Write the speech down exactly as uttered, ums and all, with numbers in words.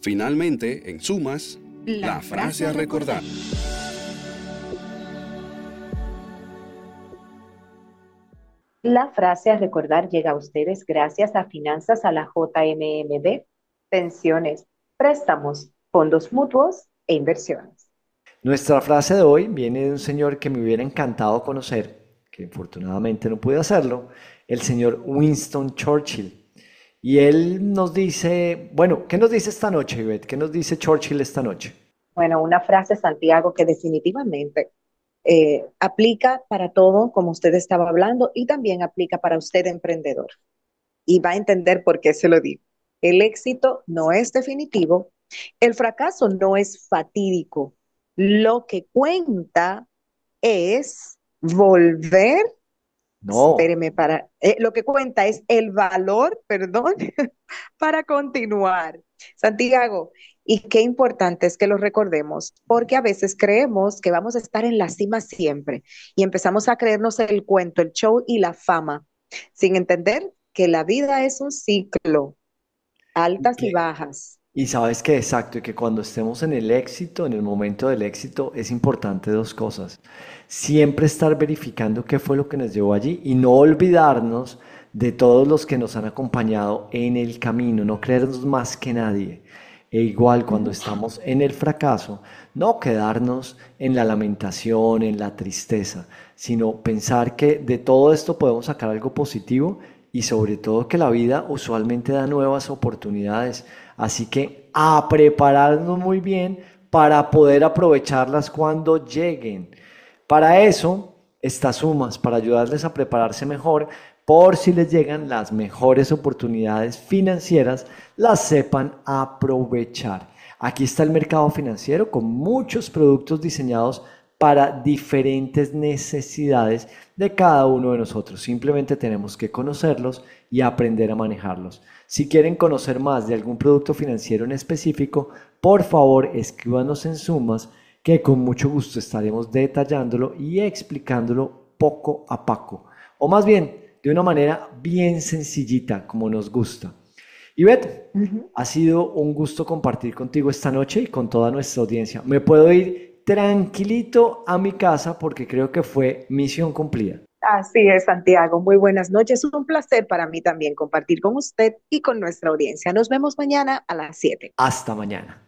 Finalmente, en sumas, la, la frase a recordar. La frase a recordar llega a ustedes gracias a Finanzas a la J M M D, pensiones, préstamos, fondos mutuos e inversiones. Nuestra frase de hoy viene de un señor que me hubiera encantado conocer, que afortunadamente no pude hacerlo, el señor Winston Churchill. Y él nos dice, bueno, ¿qué nos dice esta noche, Ivette? ¿Qué nos dice Churchill esta noche? Bueno, una frase, Santiago, que definitivamente eh, aplica para todo, como usted estaba hablando, y también aplica para usted, emprendedor. Y va a entender por qué se lo digo. El éxito no es definitivo, el fracaso no es fatídico. Lo que cuenta es volver, No, espéreme, para, eh, lo que cuenta es el valor, perdón, para continuar. Santiago, y qué importante es que lo recordemos, porque a veces creemos que vamos a estar en la cima siempre y empezamos a creernos el cuento, el show y la fama, sin entender que la vida es un ciclo, y altas y que, bajas. y sabes que exacto, y que cuando estemos en el éxito, en el momento del éxito, es importante dos cosas. Siempre estar verificando qué fue lo que nos llevó allí y no olvidarnos de todos los que nos han acompañado en el camino, no creernos más que nadie. E igual cuando Ujú. estamos en el fracaso, no quedarnos en la lamentación, en la tristeza, sino pensar que de todo esto podemos sacar algo positivo y sobre todo que la vida usualmente da nuevas oportunidades. Así que a prepararnos muy bien para poder aprovecharlas cuando lleguen. Para eso está Sumas, para ayudarles a prepararse mejor por si les llegan las mejores oportunidades financieras, las sepan aprovechar. Aquí está el mercado financiero con muchos productos diseñados para diferentes necesidades de cada uno de nosotros. Simplemente tenemos que conocerlos y aprender a manejarlos. Si quieren conocer más de algún producto financiero en específico, por favor escríbanos en Sumas que con mucho gusto estaremos detallándolo y explicándolo poco a poco. O más bien, de una manera bien sencillita, como nos gusta. Ivette, Ujú. ha sido un gusto compartir contigo esta noche y con toda nuestra audiencia. Me puedo ir tranquilito a mi casa porque creo que fue misión cumplida. Así es, Santiago. Muy buenas noches. Un placer para mí también compartir con usted y con nuestra audiencia. Nos vemos mañana a las siete. Hasta mañana.